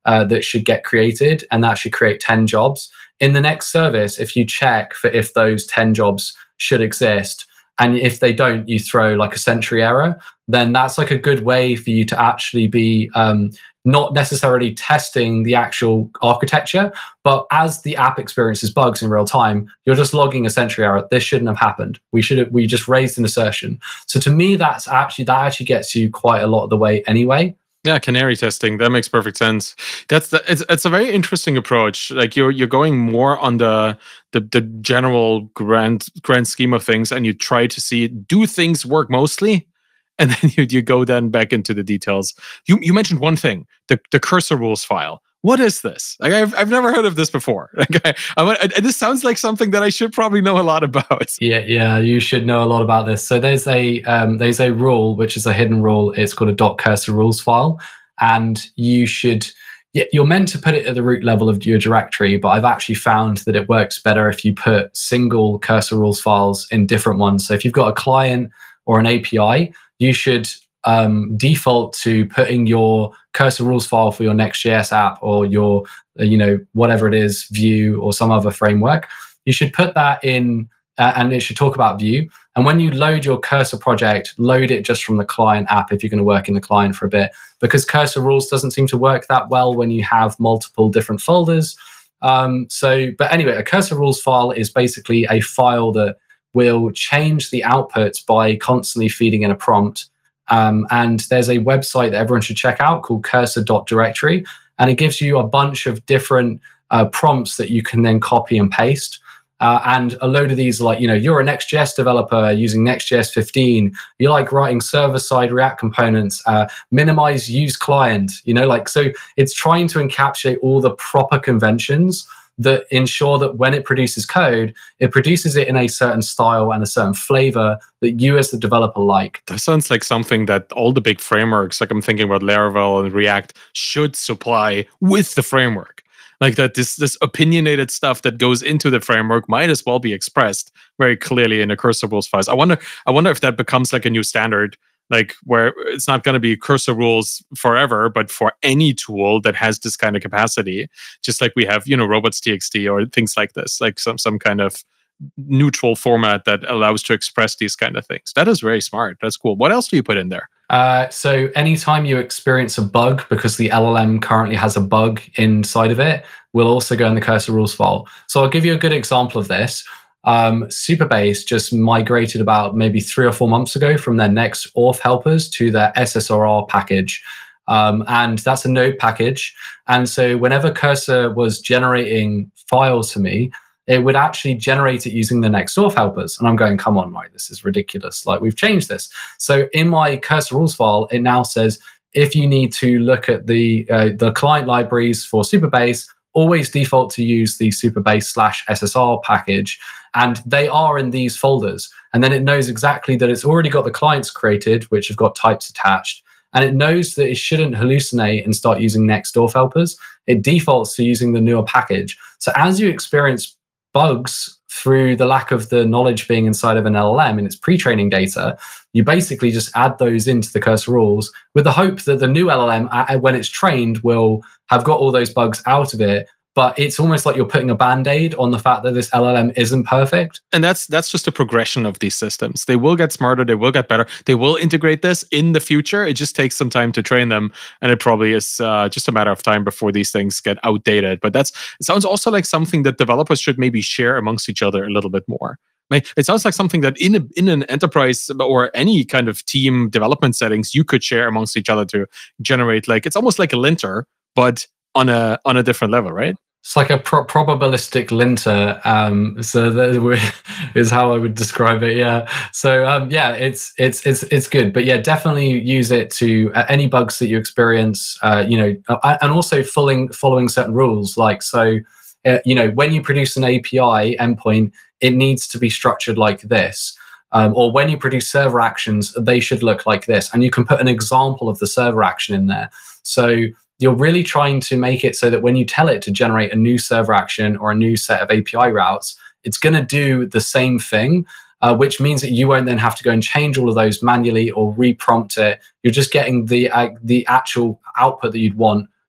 uh, that should get created, and that should create ten jobs. In the next service, if you check for if those ten jobs should exist, and if they don't, you throw like a Sentry error, then that's like a good way for you to actually be um, not necessarily testing the actual architecture, but as the app experiences bugs in real time, you're just logging a Sentry error. This shouldn't have happened. We should have, we just raised an assertion. So to me, that's actually, that actually gets you quite a lot of the way anyway. Yeah, canary testing, that makes perfect sense. That's the, it's it's a very interesting approach. Like you're you're going more on the the the general grand grand scheme of things, and you try to see, do things work mostly, and then you you go then back into the details. You you mentioned one thing, the the cursor rules file. What is this? Like I've I've never heard of this before. Like I, I, I, this sounds like something that I should probably know a lot about. Yeah, yeah, you should know a lot about this. So there's a um, there's a rule which is a hidden rule. It's called a dot cursor rules file, and you should. Yeah, you're meant to put it at the root level of your directory, but I've actually found that it works better if you put single cursor rules files in different ones. So if you've got a client or an A P I, you should um, default to putting your cursor rules file for your Next.js app or your, you know, whatever it is, Vue or some other framework. You should put that in, uh, and it should talk about Vue. And when you load your cursor project, load it just from the client app if you're going to work in the client for a bit, because cursor rules doesn't seem to work that well when you have multiple different folders. Um, so, but anyway, a cursor rules file is basically a file that will change the output by constantly feeding in a prompt. Um, and there's a website that everyone should check out called cursor dot directory. And it gives you a bunch of different uh, prompts that you can then copy and paste. Uh, and a load of these are like, you know, you're a Next.js developer using Next.js fifteen. You like writing server-side React components, uh, minimize use client, you know, like, so it's trying to encapsulate all the proper conventions that ensure that when it produces code, it produces it in a certain style and a certain flavor that you as the developer like. That sounds like something that all the big frameworks, like I'm thinking about Laravel and React, should supply with the framework. Like that this this opinionated stuff that goes into the framework might as well be expressed very clearly in a cursor rules files. I wonder I wonder if that becomes like a new standard, like where it's not going to be cursor rules forever, but for any tool that has this kind of capacity, just like we have, you know, robots.txt or things like this, like some some kind of neutral format that allows to express these kind of things. That is very smart. That's cool. What else do you put in there? Uh, so anytime you experience a bug, because the L L M currently has a bug inside of it, we'll also go in the cursor rules file. So I'll give you a good example of this. Um, Supabase just migrated about maybe three or four months ago from their Next auth helpers to their S S R R package. Um, and that's a node package. And so whenever Cursor was generating files for me, it would actually generate it using the Next auth helpers. And I'm going, come on, Mike, this is ridiculous. Like, we've changed this. So in my cursor rules file, it now says, if you need to look at the uh, the client libraries for Supabase, always default to use the Supabase slash S S R package. And they are in these folders. And then it knows exactly that it's already got the clients created, which have got types attached. And it knows that it shouldn't hallucinate and start using Next auth helpers. It defaults to using the newer package. So as you experience bugs through the lack of the knowledge being inside of an L L M in its pre-training data, you basically just add those into the cursor rules with the hope that the new L L M, when it's trained, will have got all those bugs out of it. But it's almost like you're putting a band-aid on the fact that this L L M isn't perfect. And that's that's just a progression of these systems. They will get smarter, they will get better, they will integrate this in the future. It just takes some time to train them, and it probably is uh, just a matter of time before these things get outdated. But that's it sounds also like something that developers should maybe share amongst each other a little bit more. It sounds like something that in a, in an enterprise or any kind of team development settings, you could share amongst each other to generate, like, it's almost like a linter, but on a on a different level, right? It's like a pro- probabilistic linter. Um, so that is how I would describe it. Yeah. So um, yeah, it's it's it's it's good. But yeah, definitely use it to uh, any bugs that you experience. Uh, you know, uh, and also following following certain rules. Like so, uh, you know, when you produce an A P I endpoint, it needs to be structured like this. Um, or when you produce server actions, they should look like this. And you can put an example of the server action in there. So you're really trying to make it so that when you tell it to generate a new server action or a new set of A P I routes, it's going to do the same thing, uh, which means that you won't then have to go and change all of those manually or re-prompt it. You're just getting the uh, the actual output that you'd want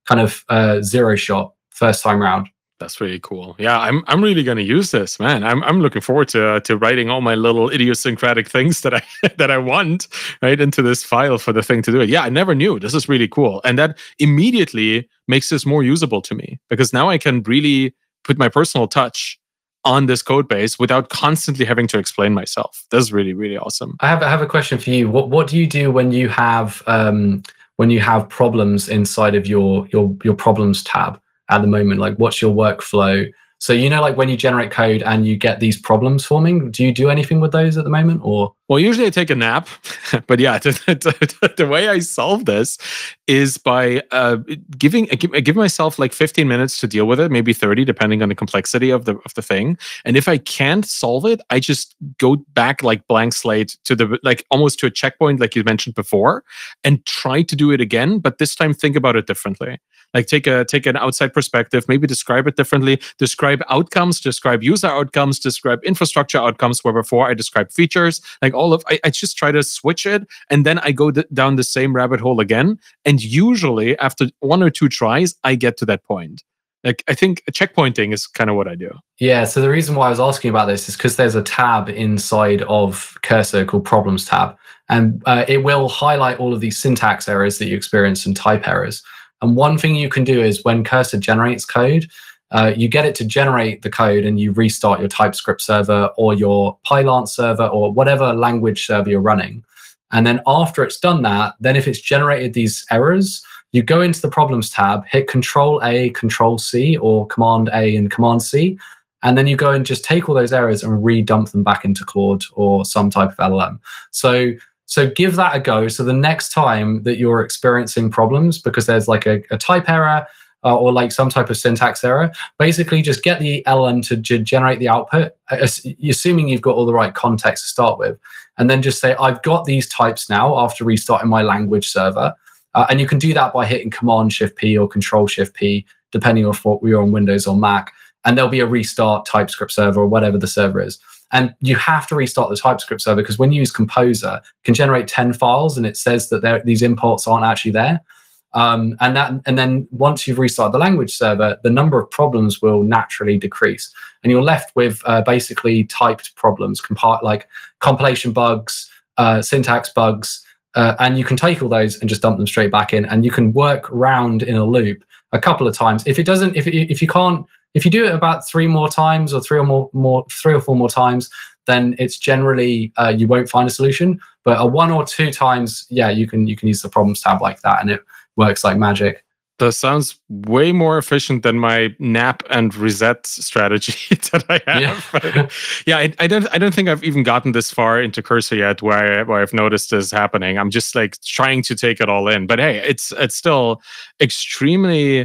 kind of uh, zero shot first time round. That's really cool. Yeah, I'm I'm really gonna use this, man. I'm I'm looking forward to uh, to writing all my little idiosyncratic things that I that I want right into this file for the thing to do it. Yeah, I never knew. This is really cool, and that immediately makes this more usable to me because now I can really put my personal touch on this code base without constantly having to explain myself. That's really really awesome. I have I have a question for you. What what do you do when you have um, when you have problems inside of your your your problems tab at the moment? Like, what's your workflow? So, you know, like when you generate code and you get these problems forming, do you do anything with those at the moment? Or well, usually I take a nap, but yeah, the, the, the way I solve this is by uh, giving I give, I give myself like fifteen minutes to deal with it, maybe thirty, depending on the complexity of the of the thing. And if I can't solve it, I just go back like blank slate to the like almost to a checkpoint, like you mentioned before, and try to do it again. But this time, think about it differently. Like take a take an outside perspective, maybe describe it differently, describe outcomes, describe user outcomes, describe infrastructure outcomes, where before I describe features, like all of, I, I just try to switch it. And then I go d- down the same rabbit hole again. And usually after one or two tries, I get to that point. Like, I think checkpointing is kind of what I do. Yeah, so the reason why I was asking about this is because there's a tab inside of Cursor called Problems tab. And uh, it will highlight all of these syntax errors that you experience and type errors. And one thing you can do is when Cursor generates code, uh, you get it to generate the code and you restart your TypeScript server or your Pylon server or whatever language server you're running. And then after it's done that, then if it's generated these errors, you go into the Problems tab, hit Control A, Control C, or Command A and Command C, and then you go and just take all those errors and re-dump them back into Claude or some type of L L M. So So give that a go. So the next time that you're experiencing problems because there's like a, a type error uh, or like some type of syntax error, basically just get the L L M to g- generate the output, assuming you've got all the right context to start with. And then just say, I've got these types now after restarting my language server. Uh, and you can do that by hitting Command Shift P or Control Shift P, depending on if you're on Windows or Mac. And there'll be a restart TypeScript server or whatever the server is. And you have to restart the TypeScript server because when you use Composer, it can generate ten files and it says that there, these imports aren't actually there. Um, and that, and then once you've restarted the language server, the number of problems will naturally decrease. And you're left with uh, basically typed problems, compi- like compilation bugs, uh, syntax bugs, uh, and you can take all those and just dump them straight back in. And you can work round in a loop a couple of times. If it doesn't, if it, if you can't, If you do it about three more times or three or more, more three or four more times, then it's generally uh, you won't find a solution. But a one or two times, yeah, you can you can use the Problems tab like that, and it works like magic. That sounds way more efficient than my nap and reset strategy that I have. Yeah, yeah I, I don't I don't think I've even gotten this far into Cursor yet, where I, where I've noticed this happening. I'm just like trying to take it all in. But hey, it's it's still extremely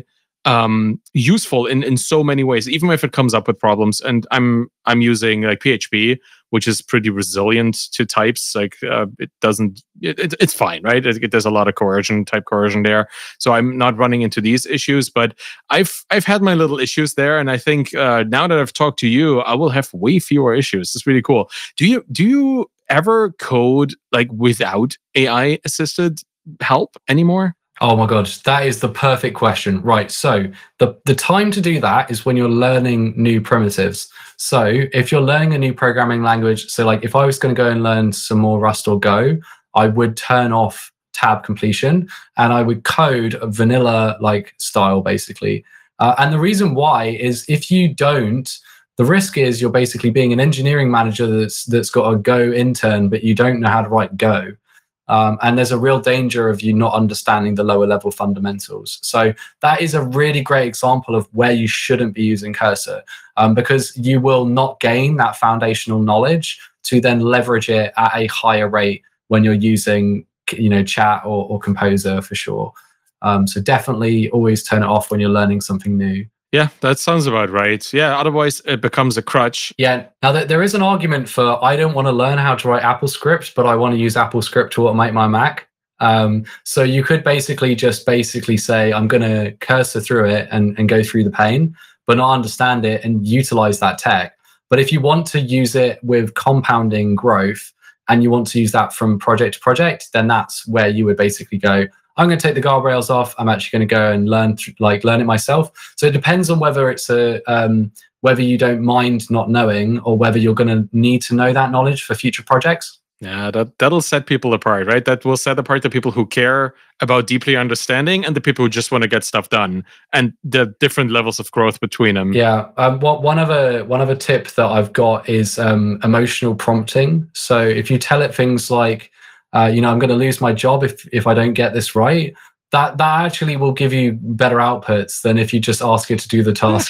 um useful in in so many ways, even if it comes up with problems. And i'm i'm using like P H P, which is pretty resilient to types. Like uh, it doesn't it, it, it's fine, right? It, it, there's a lot of coercion, type coercion there, so I'm not running into these issues. But i've i've had my little issues there, and I think uh now that I've talked to you, I will have way fewer issues. It's really cool. Do you do you ever code like without A I assisted help anymore? Oh my God, that is the perfect question. Right. So the, the time to do that is when you're learning new primitives. So if you're learning a new programming language, so like if I was going to go and learn some more Rust or Go, I would turn off tab completion and I would code a vanilla like style basically. Uh, and the reason why is if you don't, the risk is you're basically being an engineering manager that's that's got a Go intern, but you don't know how to write Go. Um, and there's a real danger of you not understanding the lower level fundamentals. So that is a really great example of where you shouldn't be using Cursor, um, because you will not gain that foundational knowledge to then leverage it at a higher rate when you're using, you know, Chat or, or Composer for sure. Um, so definitely always turn it off when you're learning something new. Yeah, that sounds about right. Yeah, otherwise it becomes a crutch. Yeah. Now, there is an argument for I don't want to learn how to write AppleScript, but I want to use AppleScript to automate my Mac. Um, so you could basically just basically say, I'm going to cursor through it and, and go through the pain, but not understand it and utilize that tech. But if you want to use it with compounding growth and you want to use that from project to project, then that's where you would basically go, I'm going to take the guardrails off. I'm actually going to go and learn, th- like learn it myself. So it depends on whether it's a, um, whether you don't mind not knowing or whether you're going to need to know that knowledge for future projects. Yeah, that, that'll set people apart, right? That will set apart the people who care about deeply understanding and the people who just want to get stuff done, and the different levels of growth between them. Yeah. Um, what, one other one other tip that I've got is um, emotional prompting. So if you tell it things like, uh, you know, I'm going to lose my job if if I don't get this right, that that actually will give you better outputs than if you just ask it to do the task.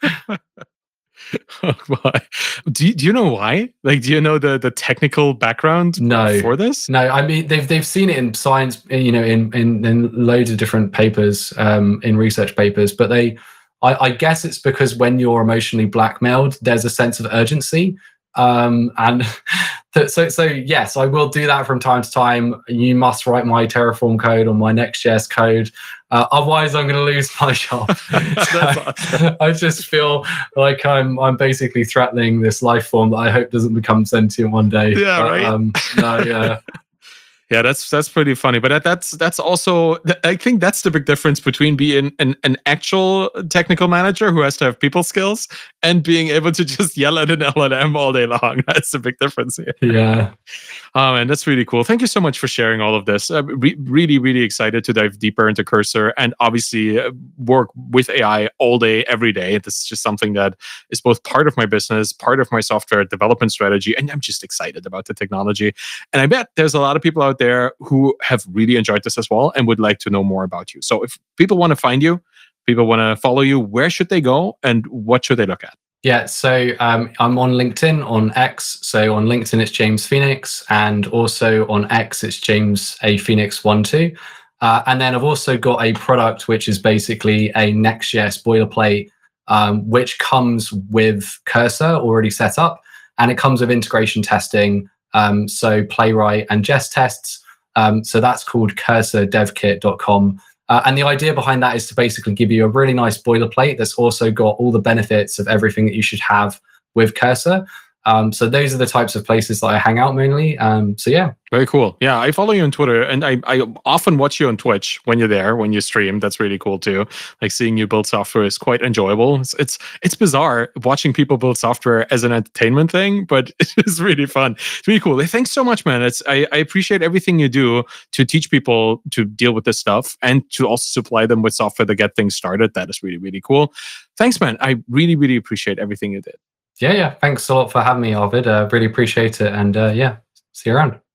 do, you, do you know why? Like, do you know the, the technical background no, for this? No, I mean, they've they've seen it in science, you know, in in, in loads of different papers, um, in research papers. But they, I, I guess it's because when you're emotionally blackmailed, there's a sense of urgency. Um, and th- so, so yes, I will do that from time to time. You must write my Terraform code or my Next.js code. Uh, otherwise, I'm going to lose my job. So awesome. I just feel like I'm I'm basically threatening this life form that I hope doesn't become sentient one day. Yeah, but, right. Um, no, yeah. Yeah, that's that's pretty funny, but that, that's that's also, I think that's the big difference between being an, an actual technical manager who has to have people skills and being able to just yell at an L L M all day long. That's the big difference here. Yeah. Oh man, that's really cool. Thank you so much for sharing all of this. I'm re- really, really excited to dive deeper into Cursor and obviously work with A I all day, every day. This is just something that is both part of my business, part of my software development strategy, and I'm just excited about the technology. And I bet there's a lot of people out there who have really enjoyed this as well and would like to know more about you. So if people want to find you, people want to follow you, where should they go and what should they look at? Yeah, so um, I'm on LinkedIn, on X. So on LinkedIn, it's James Phoenix, and also on X, it's James A Phoenix one two. Uh, and then I've also got a product which is basically a Next.js boilerplate, um, which comes with Cursor already set up, and it comes with integration testing. Um, so Playwright and Jest tests. Um, so that's called cursor dev kit dot com. Uh, and the idea behind that is to basically give you a really nice boilerplate that's also got all the benefits of everything that you should have with Cursor. Um, so those are the types of places that I hang out mainly. Um, so yeah. Very cool. Yeah, I follow you on Twitter, and I, I often watch you on Twitch when you're there, when you stream. That's really cool too. Like seeing you build software is quite enjoyable. It's it's, it's bizarre watching people build software as an entertainment thing, but it's really fun. It's really cool. Thanks so much, man. It's I, I appreciate everything you do to teach people to deal with this stuff and to also supply them with software to get things started. That is really, really cool. Thanks, man. I really, really appreciate everything you did. Yeah, yeah. Thanks a lot for having me, Arvid. I uh, really appreciate it. And uh, yeah, see you around.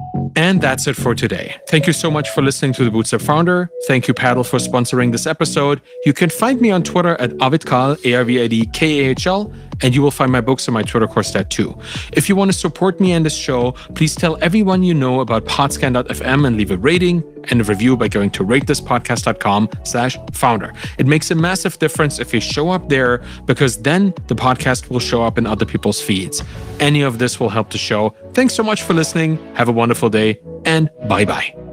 And that's it for today. Thank you so much for listening to the Bootstrap Founder. Thank you, Paddle, for sponsoring this episode. You can find me on Twitter at ArvidKahl, A R V I D K A H L, and you will find my books on my Twitter course there too. If you want to support me and this show, please tell everyone you know about podscan dot f m and leave a rating and a review by going to ratethispodcast.com slash founder. It makes a massive difference if you show up there, because then the podcast will show up in other people's feeds. Any of this will help the show. Thanks so much for listening. Have a wonderful day, and bye-bye.